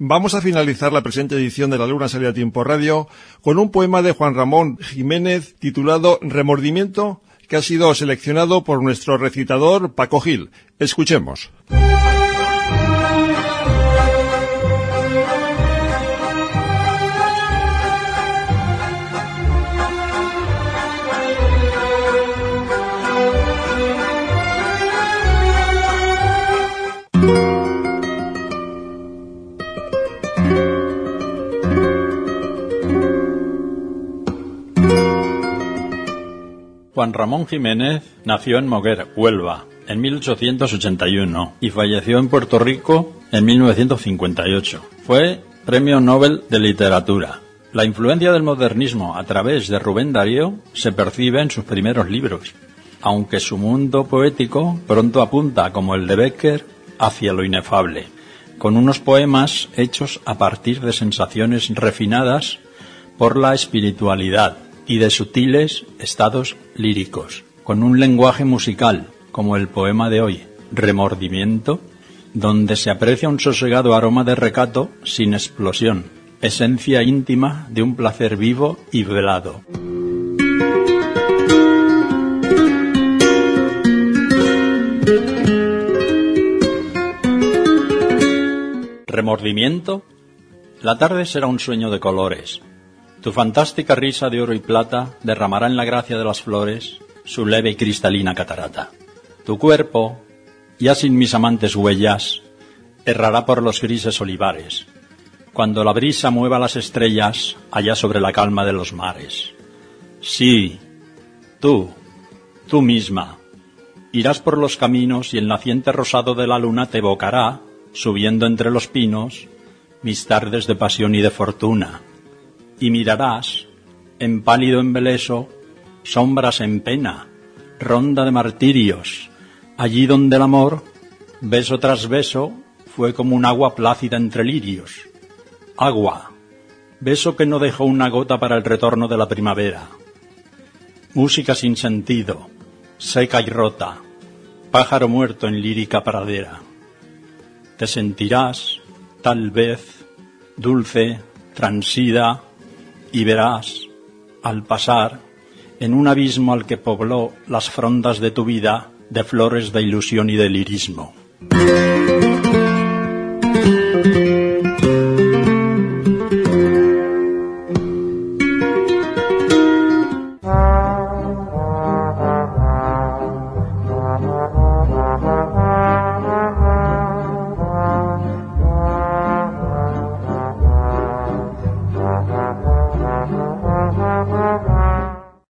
Vamos a finalizar la presente edición de La Luna Sale a Tiempo Radio con un poema de Juan Ramón Jiménez titulado Remordimiento, que ha sido seleccionado por nuestro recitador Paco Gil. Escuchemos. Juan Ramón Jiménez nació en Moguer, Huelva, en 1881 y falleció en Puerto Rico en 1958. Fue Premio Nobel de Literatura. La influencia del modernismo a través de Rubén Darío se percibe en sus primeros libros, aunque su mundo poético pronto apunta, como el de Bécquer, hacia lo inefable, con unos poemas hechos a partir de sensaciones refinadas por la espiritualidad y de sutiles estados líricos, con un lenguaje musical, como el poema de hoy, Remordimiento, donde se aprecia un sosegado aroma de recato sin explosión, esencia íntima de un placer vivo y velado. Remordimiento. La tarde será un sueño de colores. Tu fantástica risa de oro y plata derramará en la gracia de las flores su leve y cristalina catarata. Tu cuerpo, ya sin mis amantes huellas, errará por los grises olivares, cuando la brisa mueva las estrellas allá sobre la calma de los mares. Sí, tú misma, irás por los caminos y el naciente rosado de la luna te evocará, subiendo entre los pinos, mis tardes de pasión y de fortuna. Y mirarás, en pálido embeleso, sombras en pena, ronda de martirios, allí donde el amor, beso tras beso, fue como un agua plácida entre lirios. Agua, beso que no dejó una gota para el retorno de la primavera. Música sin sentido, seca y rota, pájaro muerto en lírica pradera. Te sentirás, tal vez, dulce, transida, y verás, al pasar, en un abismo al que pobló las frondas de tu vida de flores de ilusión y de lirismo.